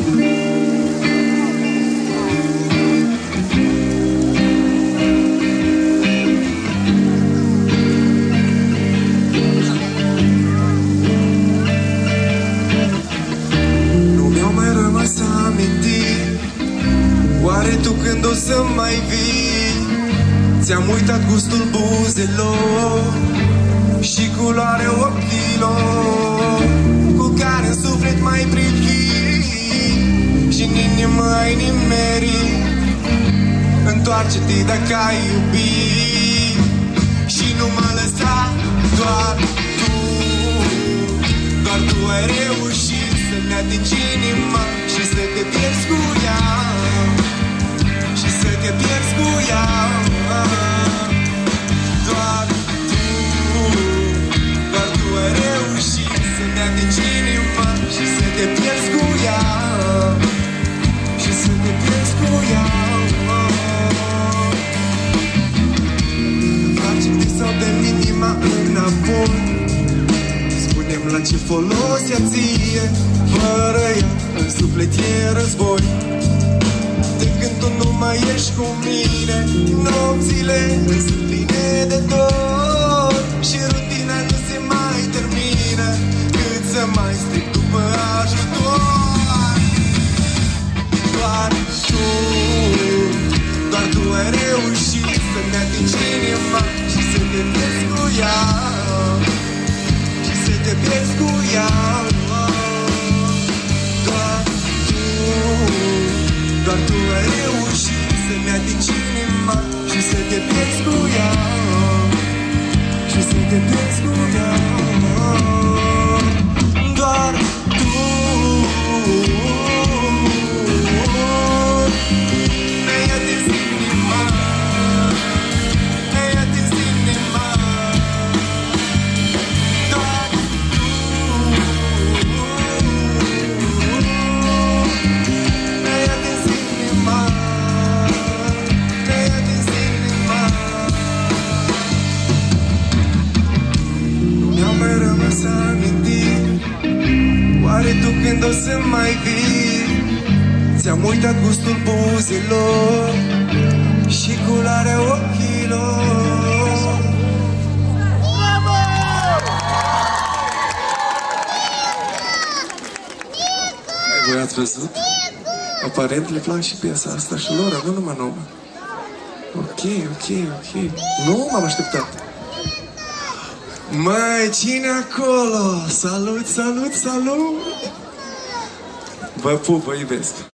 Oare tu când o să mai vii? Ți-am uitat gustul buzelor și culoarea ochilor cu care în suflet mai privi și în inimă ai nimerit. Întoarce-te dacă ai iubit și nu mă lăsa. Doar tu ai reușit să-mi atingi inima și să te pierzi cu ea. Și să te pierzi cu ea. Doar tu ai reușit să-mi atingi inima și să te pierzi cu ea. Și să te pierzi cu ea. Face-te sau dă-mi inima înapoi. Spune-mi la ce folos ea ție. Fără ea în suflet e război. De când tu nu mai ești cu mine, nopțile sunt pline de dor și rutina nu se mai termină. Cât să mai strig după ajutor. Doar tu ai reușit să-mi atingi inima și să te pierzi cu ea. Și să te pierzi cu ea. Doar tu ai reușit să-mi atingi inima și să te pierzi cu ea. Și să te pierzi cu ea. Doar tu mi-ai atins inima. Mi-ai atins inima. Doar tu mi-ai atins inima. Mi-ai atins inima. Nu mi-au mai rămas amintiri. Oare tu când o să mai vii? Ți-am uitat gustul buzelor și culoarea ochilor. Voi ați văzut? Aparent le plac și piesa asta și lor, nu numai nouă. Ok. Nu m-am așteptat. Măi, cine acolo? Salut! Vă pup, vă iubesc!